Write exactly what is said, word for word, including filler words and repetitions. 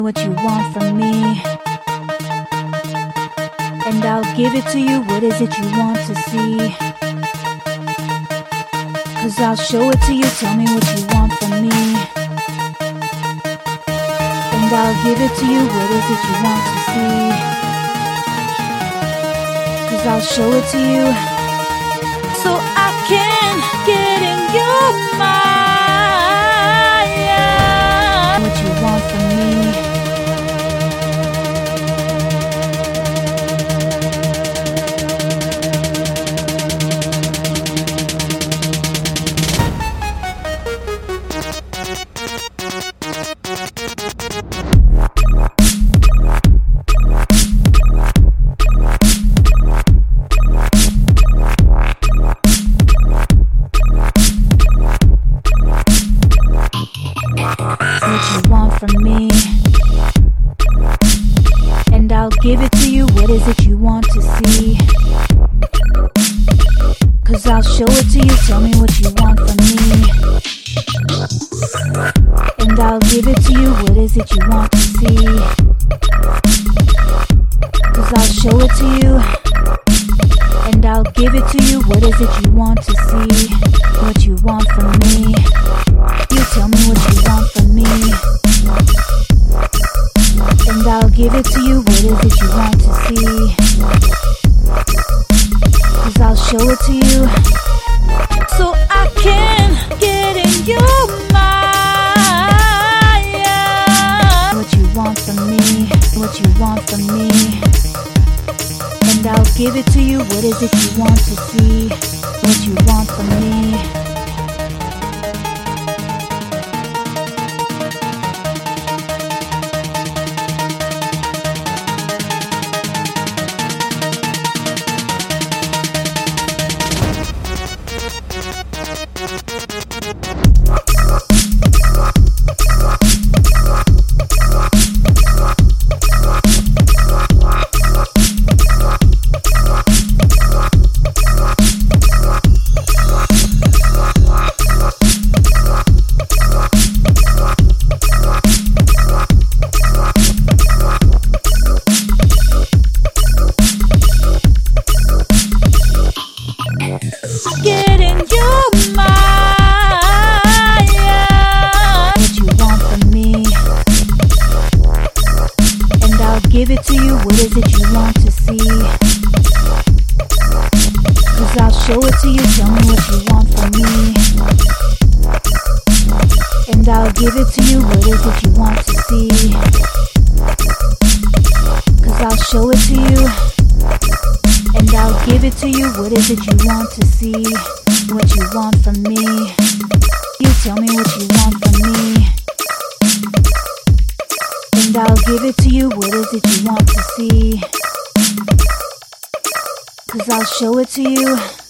what you want from me, and I'll give it to you. What is it you want to see? Cause I'll show it to you. Tell me what you want from me, and I'll give it to you. What is it you want to see? Cause I'll show it to you, so I can get in your mind. What you want from me. What you want from me, and I'll give it to you. What is it you want to see? Cause I'll show it to you. Tell me what you want from me, and I'll give it to you. What is it you want to see? Cause I'll show it to you, and I'll give it to you. What is it you want to see? What you want from me. You tell me what you want from me, and I'll give it to you. What is it you want to see? Cause I'll show it to you, so I can get in your mind. What you want from me, what you want from me, and I'll give it to you. What is it you want to see? What you want from me. Get in your mind. What you want from me, and I'll give it to you. What is it you want to see? Cause I'll show it to you. Tell me what you want from me, and I'll give it to you. What is it you want to see? Cause I'll show it to you, and I'll give it to you. What is it you want to see? What you want from me. You tell me what you want from me, and I'll give it to you. What is it you want to see? Cause I'll show it to you.